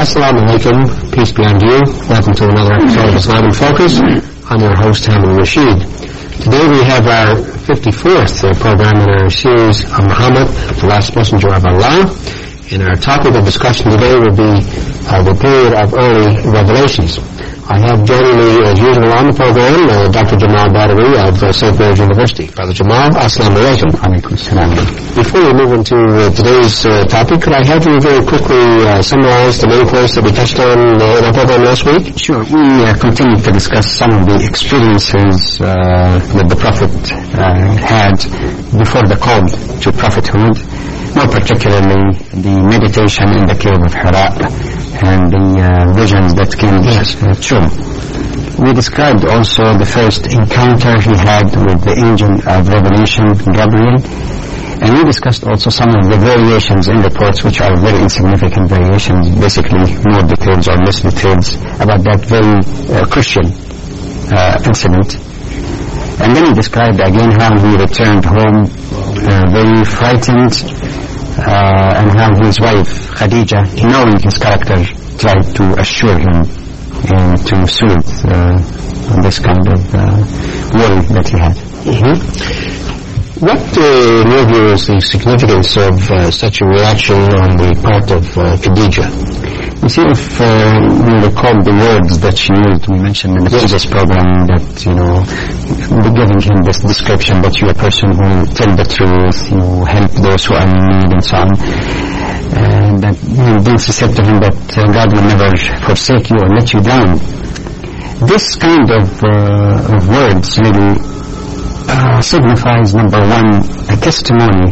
Assalamu alaikum, peace be unto you. Welcome to another episode of Islam in Focus. I'm your host, Hamid Rashid. Today we have our 54th program in our series of Muhammad, the last messenger of Allah. And our topic of discussion today will be the period of early revelations. I have joining me, as usual, on the program, Dr. Jamal Badawi of St. Mary's University. Brother Jamal, assalamu alaikum. Alaikum salam. Before we move into today's topic, could I have you very quickly summarize the main points that we touched on in our program last week? Sure. We continued to discuss some of the experiences that the Prophet had before the call to prophethood, more particularly the meditation in the cave of Hira and the visions that came true. We described also the first encounter he had with the angel of revelation, Gabriel, and we discussed also some of the variations in reports, which are very insignificant variations, basically more details or less details about that very crucial incident. And then he described again how he returned home very frightened, and how his wife Khadija, knowing his character, tried to assure him and to soothe this kind of worry that he had. What, in your view, is the significance of such a reaction on the part of Khadija? You see, if you recall the words that she used, we mentioned in the previous program that, giving him this description that you're a person who tell the truth, you help those who are in need and so on. And that then she said to him that God will never forsake you or let you down. This kind of words really signifies, number one, a testimony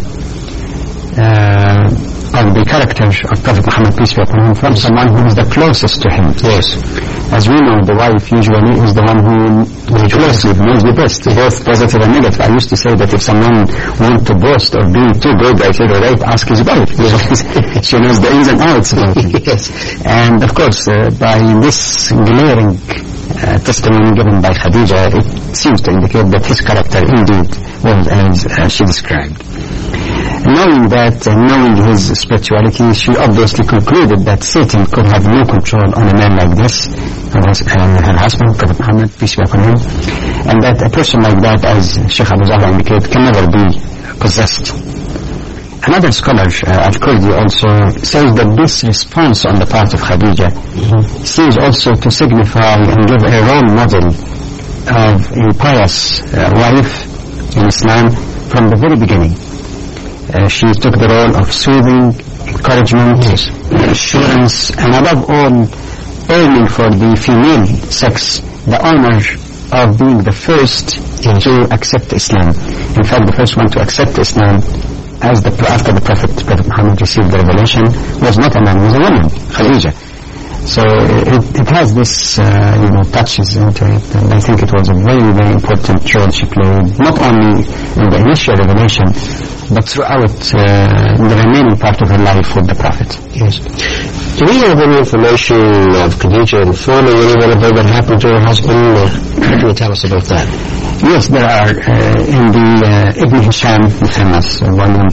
of the character of Prophet Muhammad, peace be upon him, from someone who is the closest to him. Yes. As we know, the wife usually is the one who closely knows the best, both positive and negative. I used to say that if someone wants to boast of being too good, I said, alright, ask his wife. She knows the ins and outs about him. Yes. And of course, by this glaring testimony given by Khadija, it seems to indicate that his character indeed was as she described. Knowing that and knowing his spirituality, she obviously concluded that Satan could have no control on a man like this, her husband, Prophet Muhammad, peace be upon him, and that a person like that, as Sheikh Abu Zahra indicated, can never be possessed. Another scholar, Al-Kurdi, also says that this response on the part of Khadija seems also to signify and give a role model of a pious wife in Islam from the very beginning. She took the role of soothing, encouragement, assurance, and above all, aiming for the female sex the honor of being the first to accept Islam. In fact, the first one to accept Islam after the Prophet Muhammad received the revelation was not a man, it was a woman, Khadija. So it has this, touches into it, and I think it was a very, very important role she played, not only in the initial revelation, but throughout the remaining part of her life with the Prophet. Yes. Do we have any information of Khadija informing anyone about what happened to her husband? What can you tell us about that? Yes, there are. In the Ibn Hisham, the famous volume,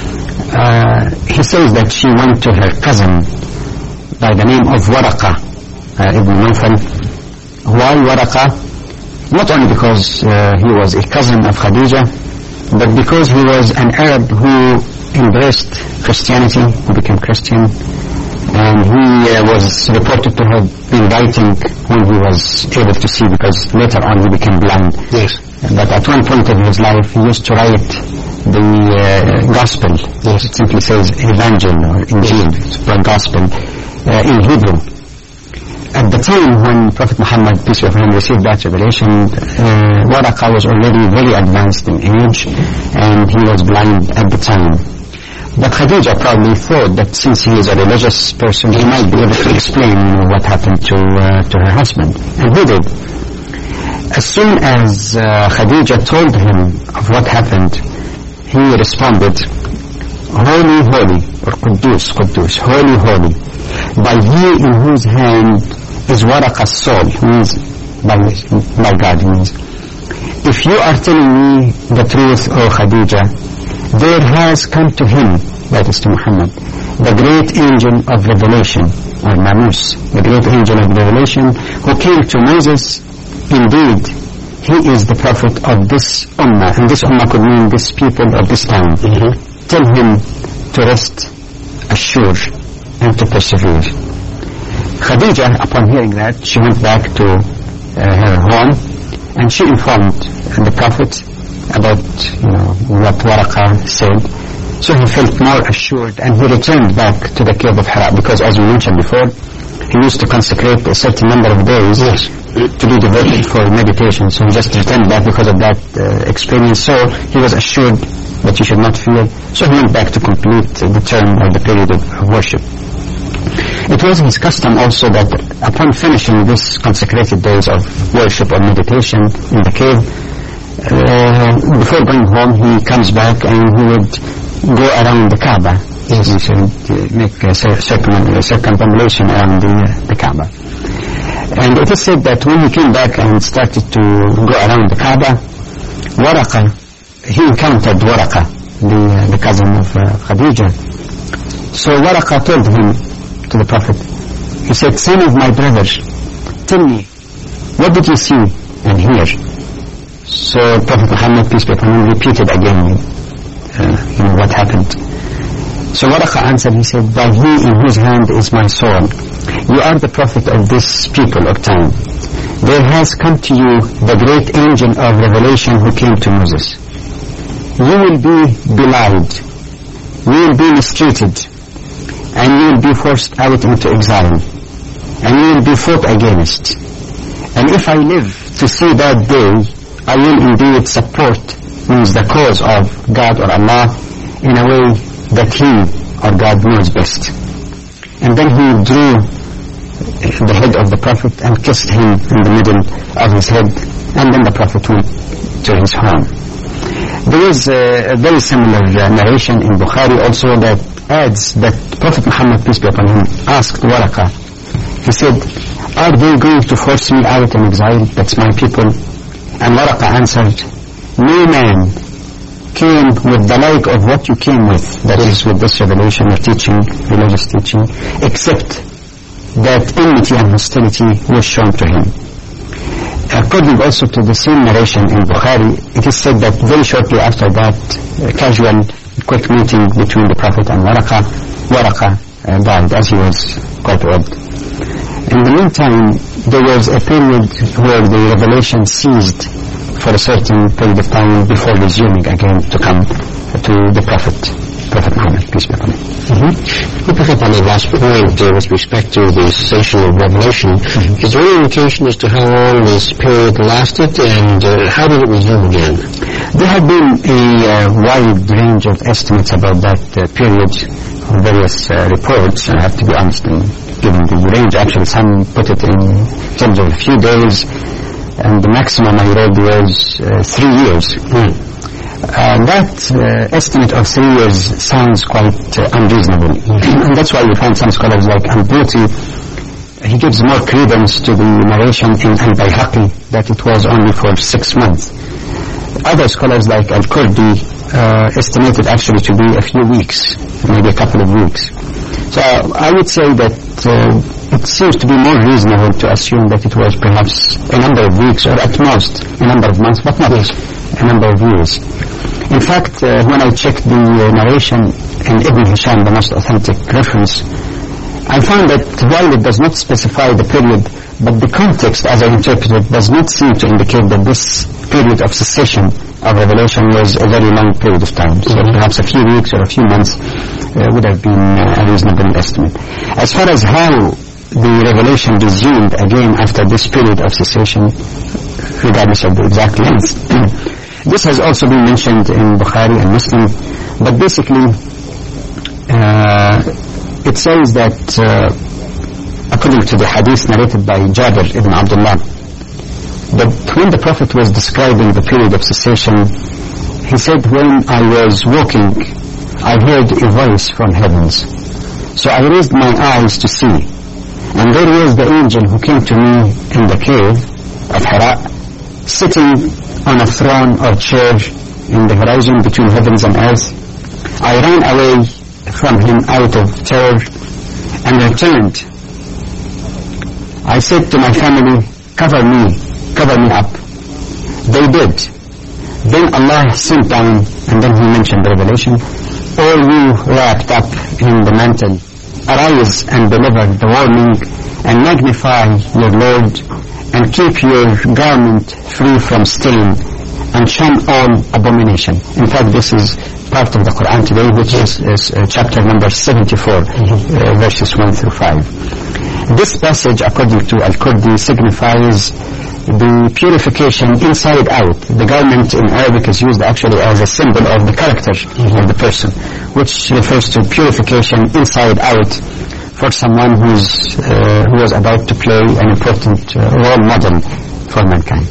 he says that she went to her cousin by the name of Waraqa ibn Nawfal. Why Waraqa? Not only because he was a cousin of Khadija, but because he was an Arab who embraced Christianity, who became Christian, and he was reported to have been writing when he was able to see, because later on he became blind. Yes. But at one point in his life he used to write the gospel. Yes. It simply says Evangel or Injil, the gospel, in Hebrew. At the time when Prophet Muhammad, peace be upon him, received that revelation, Waraqa was already very advanced in age, and he was blind at the time. But Khadija probably thought that since he is a religious person, he might be able to explain what happened to her husband. And he did. As soon as Khadija told him of what happened, he responded, Holy, holy, or Quddus, Quddus, holy, holy, by ye in whose hand is Waraqa's soul, means by God, means. If you are telling me the truth, O Khadija, there has come to him, that is to Muhammad, the great angel of revelation, or Namus, the great angel of revelation, who came to Moses. Indeed, he is the prophet of this ummah, and this ummah could mean this people of this time. Tell him to rest assured and to persevere. Khadija, upon hearing that, she went back to her home, and she informed the prophet about what Waraqa said. So he felt more assured, and he returned back to the cave of Hira, because as we mentioned before, he used to consecrate a certain number of days to be devoted for meditation. So he just returned back because of that experience. So he was assured that he should not fear. So he went back to complete the term or the period of worship. It was his custom also that upon finishing this consecrated days of worship or meditation in the cave, before going home, he comes back and he would go around the Kaaba. He should make a circumambulation around the Kaaba. And it is said that when he came back and started to go around the Kaaba, Waraqa, he encountered Waraqa, the cousin of Khadija. So Waraqa told him, to the Prophet, he said, son of my brother, tell me, what did you see and hear? So Prophet Muhammad, peace be upon him, repeated again what happened. So Waraqa answered, he said, by he in whose hand is my soul, you are the prophet of this people of time. There has come to you the great angel of revelation who came to Moses. You will be belied, you will be mistreated, and you will be forced out into exile, and you will be fought against. And if I live to see that day, I will indeed support, means the cause of God or Allah, in a way that he or God knows best. And then he drew the head of the Prophet and kissed him in the middle of his head, and then the Prophet went to his home. There is a very similar narration in Bukhari also that adds that Prophet Muhammad, peace be upon him, asked Waraqa, he said, are they going to force me out in exile? That's my people. And Waraqa answered, no man came with the like of what you came with, that is with this revelation or teaching, religious teaching, except that enmity and hostility was shown to him. According also to the same narration in Bukhari, it is said that very shortly after that casual quick meeting between the Prophet and Waraqa died as he was quite old. In the meantime, there was a period where the revelation ceased for a certain period of time before resuming again to come to the Prophet Muhammad, peace be upon him. We pick up on the last point with respect to the cessation of revelation. Is there any indication as to how long this period lasted, and how did it resume again? There have been a wide range of estimates about that period, various reports. I have to be honest in giving the range. Actually, some put it in terms of a few days, and the maximum I read was 3 years. That estimate of 3 years sounds quite unreasonable. And that's why you find some scholars like Al-Buti, he gives more credence to the narration in Al-Bayhaqi that it was only for 6 months. Other scholars like Al-Kurdi estimated actually to be a few weeks, maybe a couple of weeks. So I would say that it seems to be more reasonable to assume that it was perhaps a number of weeks, or at most a number of months, but not a number of years. In fact, when I checked the narration in Ibn Hisham, the most authentic reference, I found that while it does not specify the period, but the context, as I interpreted, does not seem to indicate that this period of cessation of revelation was a very long period of time. So perhaps a few weeks or a few months would have been a reasonable estimate. As far as how the revelation resumed again after this period of cessation, regardless of the exact length, this has also been mentioned in Bukhari and Muslim, but basically it says that according to the hadith narrated by Jabir ibn Abdullah, that when the Prophet was describing the period of cessation, he said, when I was walking, I heard a voice from heavens. So I raised my eyes to see, and there was the angel who came to me in the cave of Hira, sitting on a throne or chair in the horizon between heavens and earth. I ran away from him out of terror and returned I said to my family, cover me up. They did. Then Allah sent down, and then He mentioned the revelation, all you wrapped up in the mantle, arise and deliver the warning, and magnify your Lord, and keep your garment free from stain, and shun all abomination. In fact, this is part of the Quran today, which is chapter number 74, verses 1 through 5. This passage, according to Al-Kurdi, signifies the purification inside out. The garment in Arabic is used actually as a symbol of the character of the person, which refers to purification inside out for someone who was about to play an important role model for mankind.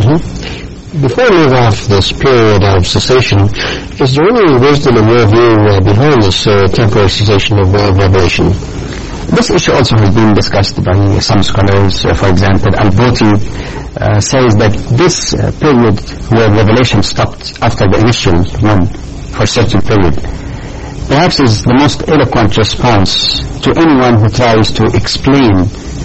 Before we move off this period of cessation, is there any wisdom in your view behind this temporary cessation of revelation? This issue also has been discussed by some scholars. For example, Al-Buti says that this period where revelation stopped after the initial one for a certain period perhaps is the most eloquent response to anyone who tries to explain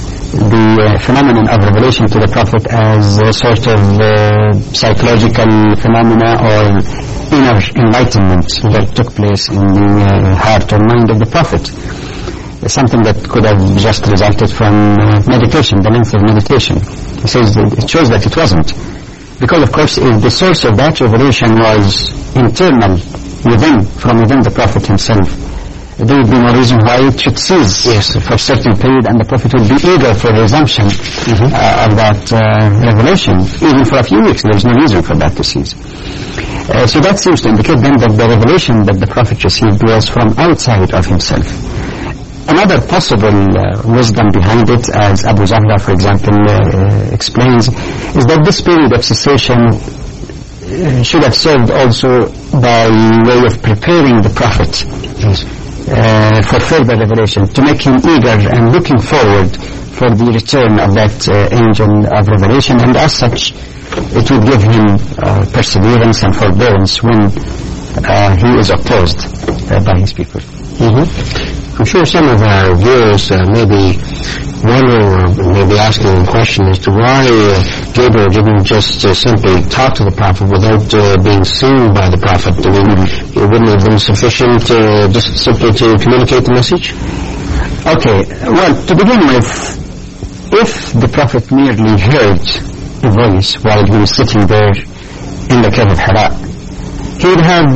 the phenomenon of revelation to the Prophet as a sort of psychological phenomena or inner enlightenment that took place in the heart or mind of the Prophet. Something that could have just resulted from meditation, the length of meditation. He says it shows that it wasn't. Because, of course, if the source of that revelation was internal, from within the Prophet himself, there would be no reason why it should cease for a certain period, and the Prophet would be eager for resumption of that revelation. Even for a few weeks, there is no reason for that to cease. So that seems to indicate then that the revelation that the Prophet received was from outside of himself. Another possible wisdom behind it, as Abu Zahra, for example, explains, is that this period of cessation should have served also by way of preparing the Prophet for further revelation, to make him eager and looking forward for the return of that angel of revelation, and as such it would give him perseverance and forbearance when he is opposed by his people. I'm sure some of our viewers may be wondering or may be asking a question as to why Gabriel didn't just simply talk to the Prophet without being seen by the Prophet. I mean, it wouldn't have been sufficient just simply to communicate the message? Okay, well, to begin with, if the Prophet merely heard a voice while he was sitting there in the cave of Hira, he would have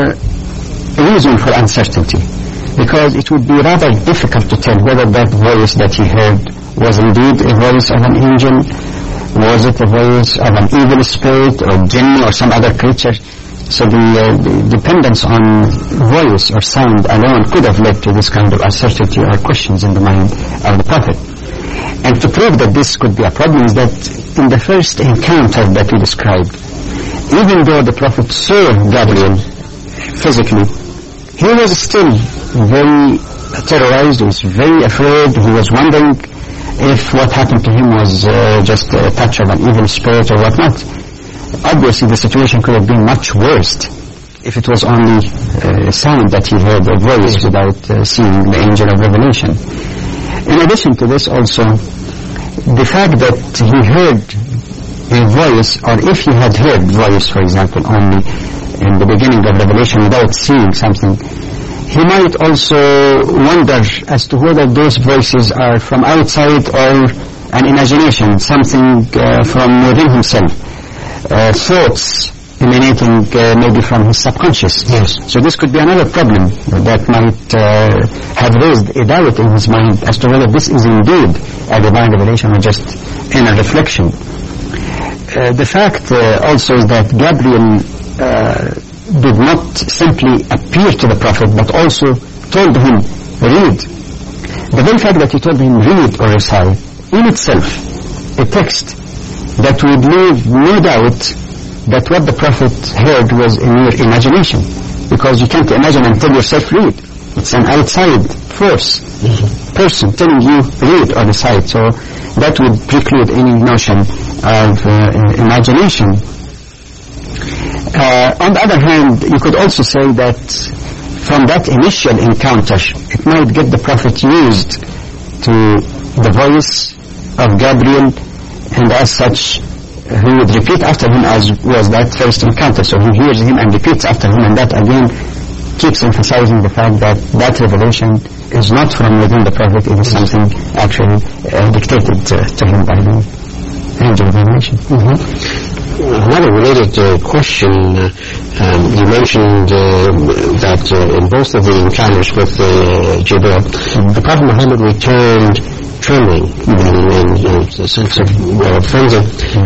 a reason for uncertainty, because it would be rather difficult to tell whether that voice that he heard was indeed a voice of an angel, was it a voice of an evil spirit or jinn or some other creature. So the dependence on voice or sound alone could have led to this kind of uncertainty or questions in the mind of the Prophet. And to prove that this could be a problem is that in the first encounter that we described, even though the Prophet saw Gabriel physically, he was still very terrorized, he was very afraid, he was wondering if what happened to him was just a touch of an evil spirit or whatnot. Obviously the situation could have been much worse if it was only a sound that he heard, a voice, without seeing the angel of revelation. In addition to this also, the fact that he heard a voice, or if he had heard voice, for example, only in the beginning of revelation without seeing something, he might also wonder as to whether those voices are from outside or an imagination, something from within himself, thoughts emanating maybe from his subconscious. So this could be another problem that might have raised a doubt in his mind as to whether this is indeed a divine revelation or just inner reflection. The fact also is that Gabriel did not simply appear to the Prophet, but also told him, read. The very fact that he told him, read or recite, in itself, a text that would leave no doubt that what the Prophet heard was in your imagination, because you can't imagine until yourself read. It's an outside force, person telling you, read or recite, so that would preclude any notion of imagination. On the other hand, you could also say that from that initial encounter, it might get the Prophet used to the voice of Gabriel, and as such he would repeat after him as was that first encounter. So he hears him and repeats after him, and that again keeps emphasizing the fact that that revelation is not from within the Prophet, it is something actually dictated to him by the angel of revelation. Another related question, you mentioned that in both of the encounters with Jibril, the Prophet Muhammad returned trembling, in the sense of frenzy.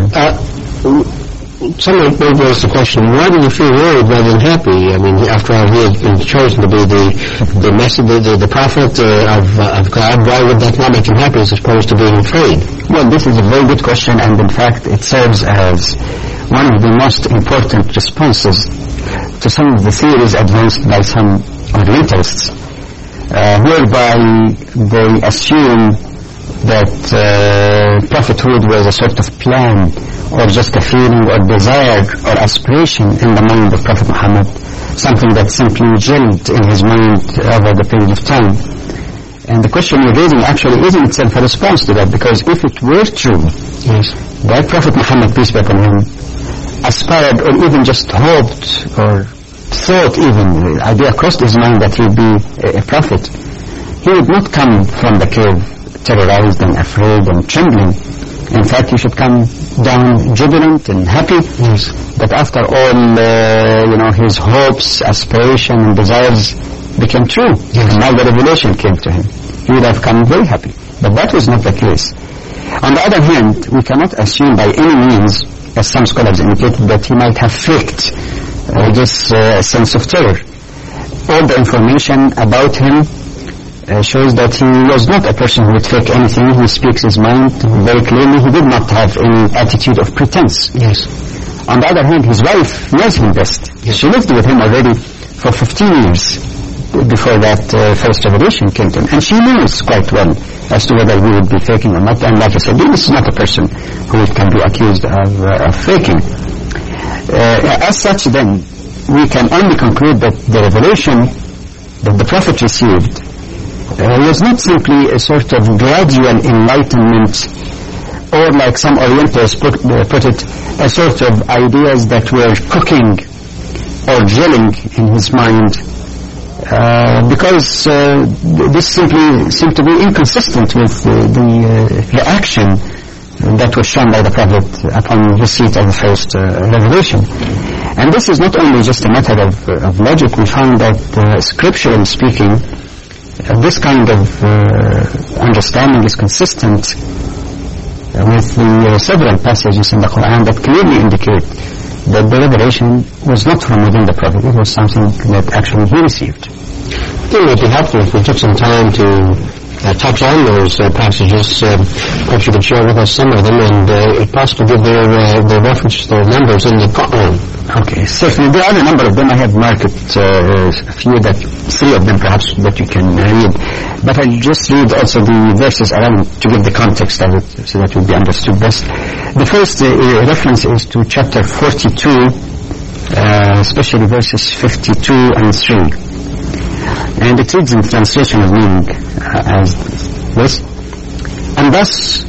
Someone may raise the question, why do you feel worried rather than happy? I mean, after all, he had been chosen to be the messenger, the prophet of God. Why would that not make him happy as opposed to being afraid? Well, this is a very good question, and in fact it serves as one of the most important responses to some of the theories advanced by some Orientalists, whereby they assume that prophethood was a sort of plan or just a feeling or desire or aspiration in the mind of Prophet Muhammad, something that simply gelled in his mind over the period of time. And the question you're raising actually is in itself a response to that, because if it were true that Prophet Muhammad, peace be upon him, aspired or even just hoped or thought, even the idea crossed his mind that he would be a prophet, he would not come from the cave terrorized and afraid and trembling. In fact, he should come down jubilant and happy that after all, his hopes, aspiration and desires became true. And now the revelation came to him. He would have come very happy. But that was not the case. On the other hand, we cannot assume by any means, as some scholars indicated, that he might have faked this sense of terror. All the information about him shows that he was not a person who would fake anything. He speaks his mind very clearly. He did not have any attitude of pretense. On the other hand, his wife knows him best. She lived with him already for 15 years before that first revelation came to him. And she knows quite well as to whether he would be faking or not. And like I said, this is not a person who can be accused of faking. As such, then, we can only conclude that the revelation that the Prophet received was not simply a sort of gradual enlightenment, or like some Orientalists put it, a sort of ideas that were cooking or gelling in his mind, because this simply seemed to be inconsistent with the reaction that was shown by the Prophet upon receipt of the first revelation. And this is not only just a matter of logic. We found that scripturally speaking, this kind of understanding is consistent with the several passages in the Quran that clearly indicate that the revelation was not from within the Prophet. It was something that actually he received. I think it would be helpful if we took some time to touch on those passages. Perhaps you could share with us some of them, and if possible give their references, their numbers in the Quran. Okay, certainly. There are a number of them. I have marked three of them perhaps that you can read. But I'll just read also the verses around to give the context of it so that it will be understood best. The first reference is to chapter 42, especially verses 52 and 3. And it reads in translation of meaning as this: and thus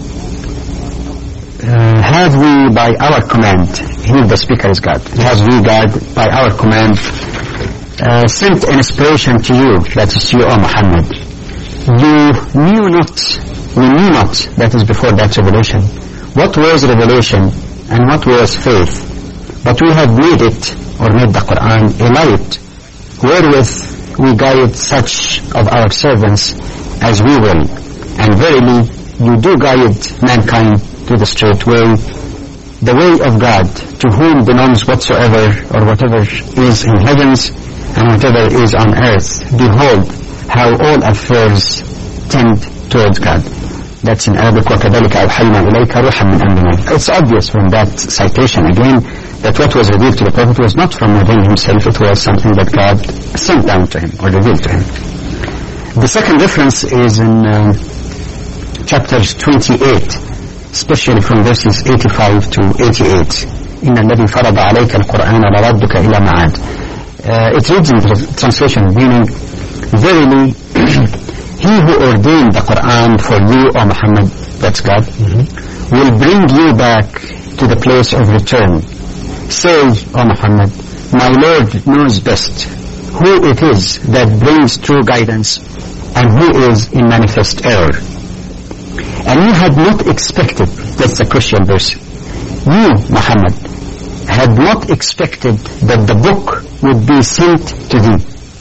have we by our command, here the speaker is God, have we God by our command sent an inspiration to you, that is to you, O Muhammad. We knew not, that is before that revelation, what was revelation and what was faith, but we have made it, or made the Quran, a light wherewith we guide such of our servants as we will. And verily, you do guide mankind to the straight way, the way of God, to whom belongs whatsoever or whatever is in heavens and whatever is on earth. Behold, how all affairs tend towards God. That's in Arabic. وَكَذَلِكَ أَوْحَيْنَا إِلَيْكَ رُوحًا مِنْ أَمْرِنَا. It's obvious from that citation again that what was revealed to the Prophet was not from within himself. It was something that God sent down to him or revealed to him. The second reference is in chapters 28, especially from verses 85 to 88. إِنَّ الَّذِي فَرَضَ عَلَيْكَ الْقُرْآنَ لَرَدُّكَ إِلَى مَعَادٍ. It reads in the translation meaning, verily, He who ordained the Quran for you, O Muhammad, that's God, will bring you back to the place of return. Say, O Muhammad, my Lord knows best who it is that brings true guidance and who is in manifest error. And you had not expected, that's a crucial verse, you, Muhammad, had not expected that the book would be sent to thee,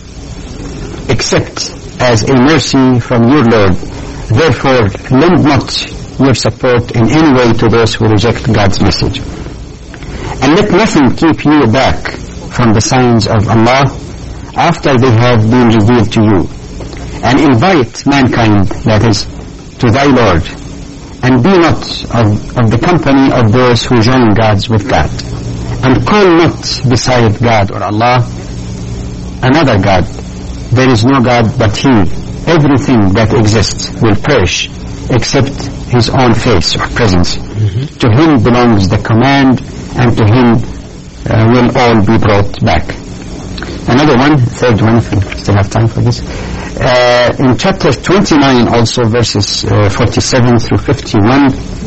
except as a mercy from your Lord. Therefore, lend not your support in any way to those who reject God's message. And let nothing keep you back from the signs of Allah after they have been revealed to you. And invite mankind, that is, to thy Lord, and be not of the company of those who join gods with God. And call not beside God or Allah another God. There is no God but He. Everything that exists will perish except His own face or presence. To Him belongs the command, and to Him will all be brought back. Another one, third one, if we still have time for this. In chapter 29 also, verses 47 through 51,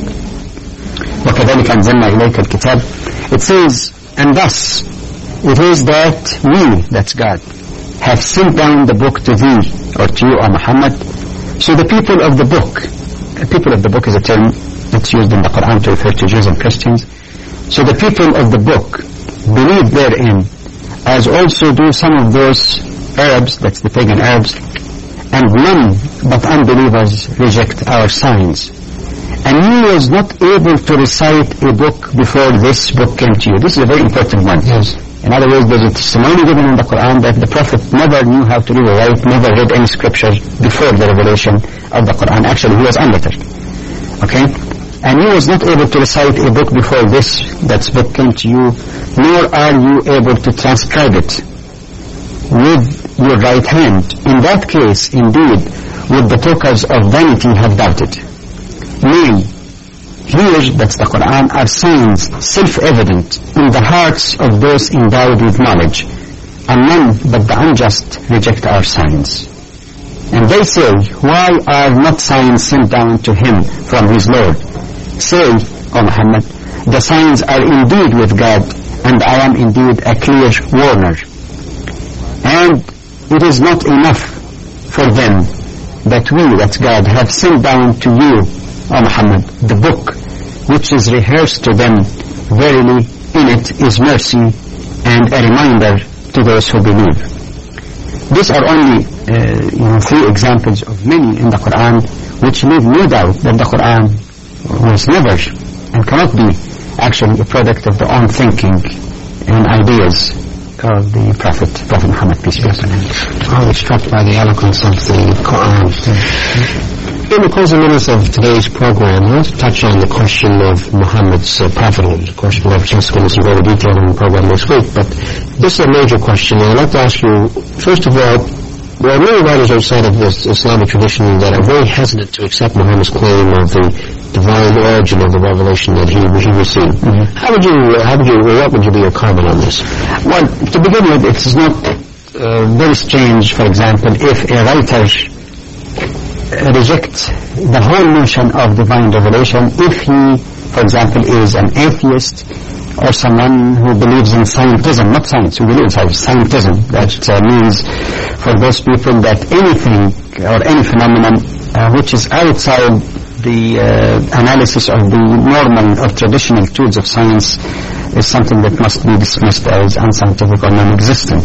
وَكَذَلِكَ أَنزَلْنَا إِلَيْكَ الْكِتَابِ, it says, and thus it is that we, that's God, have sent down the book to thee, or to you, O Muhammad. So the people of the book is a term that's used in the Quran to refer to Jews and Christians. So the people of the book believe therein, as also do some of those Arabs, that's the pagan Arabs, and none but unbelievers reject our signs. And he was not able to recite a book before this book came to you. This is a very important one. Yes. In other words, there's a testimony given in the Quran that the Prophet never knew how to read or write, never read any scripture before the revelation of the Quran. Actually, he was illiterate. Okay? And he was not able to recite a book before this, that book came to you, nor are you able to transcribe it with your right hand. In that case, indeed, would the talkers of vanity have doubted. Nay, here, that's the Quran, are signs self-evident in the hearts of those endowed with knowledge, and none but the unjust reject our signs. And they say, why are not signs sent down to him from his Lord? Say, O Muhammad, the signs are indeed with God, and I am indeed a clear warner. And it is not enough for them that we, that's God, have sent down to you, O Muhammad, the book, which is rehearsed to them. Verily, in it is mercy and a reminder to those who believe. These are only 3 examples of many in the Quran, which leave no doubt that the Quran was never and cannot be actually a product of the own thinking and ideas of the Prophet Muhammad, peace be upon him. I was struck by the eloquence of the Quran. In the closing minutes of today's program, I want to touch on the question of Muhammad's prophethood. Of course, we'll have a chance to go into some greater detail in the program next week, but this is a major question, and I'd like to ask you, first of all, there are many writers outside of this Islamic tradition that are very hesitant to accept Muhammad's claim of the divine origin of the revelation that he received. What would be your comment on this? Well, to begin with, it's not very strange, for example, if a writer rejects the whole notion of divine revelation if he, for example, is an atheist or someone who believes in scientism, not science, who believes in scientism. That means for those people that anything or any phenomenon which is outside the analysis of the normal or traditional tools of science is something that must be dismissed as unscientific or non-existent.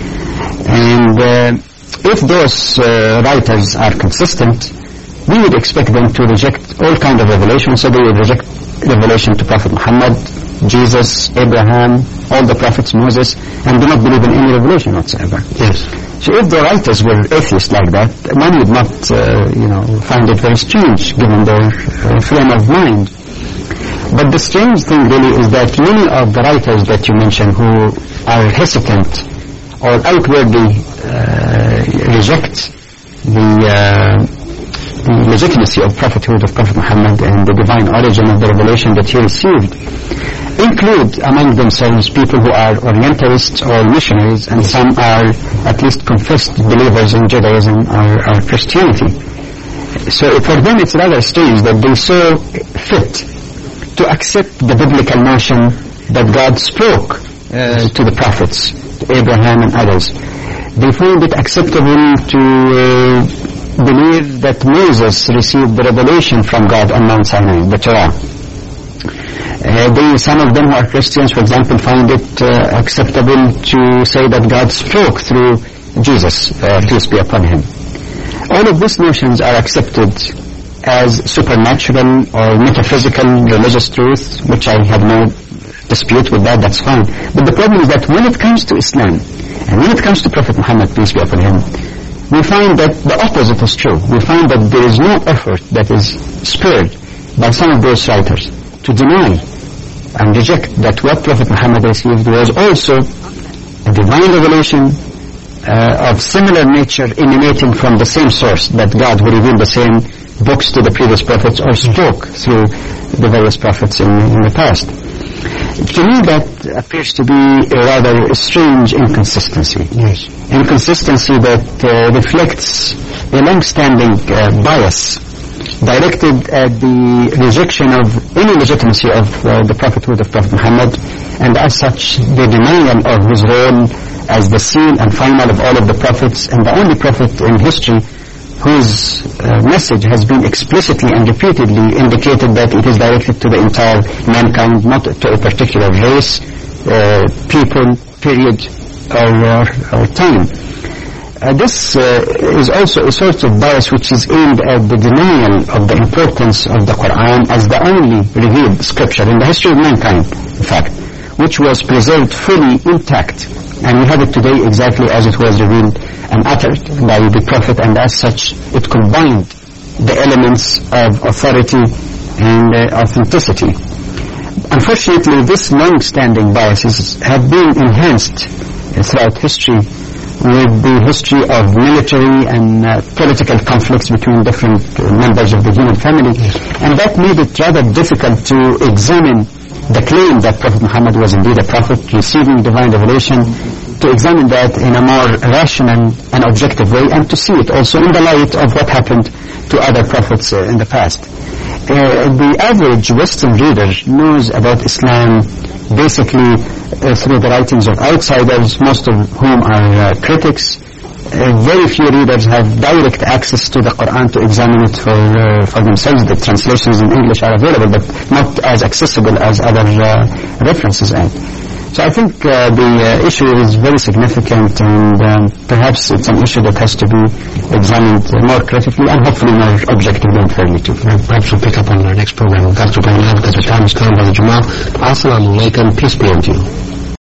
And if those writers are consistent, we would expect them to reject all kinds of revelation. So they would reject revelation to Prophet Muhammad, Jesus, Abraham, all the prophets, Moses, and do not believe in any revelation whatsoever. Yes. So if the writers were atheists like that, one would not, find it very strange given their frame of mind. But the strange thing really is that many of the writers that you mentioned who are hesitant or outwardly reject the legitimacy of prophethood of Prophet Muhammad and the divine origin of the revelation that he received, include among themselves people who are Orientalists or missionaries, and some are at least confessed believers in Judaism or Christianity. So for them it's rather strange that they saw fit to accept the biblical notion that God spoke to the prophets, to Abraham and others. They find it acceptable to believe that Moses received the revelation from God on Mount Sinai, the Torah. Some of them who are Christians, for example, find it acceptable to say that God spoke through Jesus, peace be upon him. All of these notions are accepted as supernatural or metaphysical religious truth, which I have no dispute with that, that's fine. But the problem is that when it comes to Islam, and when it comes to Prophet Muhammad, peace be upon him, we find that the opposite is true. We find that there is no effort that is spared by some of those writers to deny and reject that what Prophet Muhammad received was also a divine revelation of similar nature emanating from the same source, that God who revealed the same books to the previous prophets or spoke through the various prophets in the past. To me that appears to be a rather strange inconsistency. Yes. Inconsistency that reflects a long-standing bias directed at the rejection of any legitimacy of the prophethood of Prophet Muhammad, and as such the denial of his role as the seal and final of all of the prophets, and the only prophet in history whose message has been explicitly and repeatedly indicated that it is directed to the entire mankind, not to a particular race, people, period, or time. This is also a sort of bias which is aimed at the denial of the importance of the Quran as the only revealed scripture in the history of mankind, in fact, which was preserved fully intact. And we have it today exactly as it was revealed and uttered by the Prophet, and as such it combined the elements of authority and authenticity. Unfortunately, these long-standing biases have been enhanced throughout history with the history of military and political conflicts between different members of the human family, and that made it rather difficult to examine the claim that Prophet Muhammad was indeed a prophet receiving divine revelation, to examine that in a more rational and objective way, and to see it also in the light of what happened to other prophets in the past. The average Western reader knows about Islam basically through the writings of outsiders, most of whom are critics. Very few readers have direct access to the Quran to examine it for themselves. The translations in English are available, but not as accessible as other references are. So I think the issue is very significant, and perhaps it's an issue that has to be examined more critically and hopefully more objectively and fairly too. Perhaps we'll pick up on our next program with Dr. Brown, because the time has come, Brother Jamal. Assalamu alaikum, peace be unto you.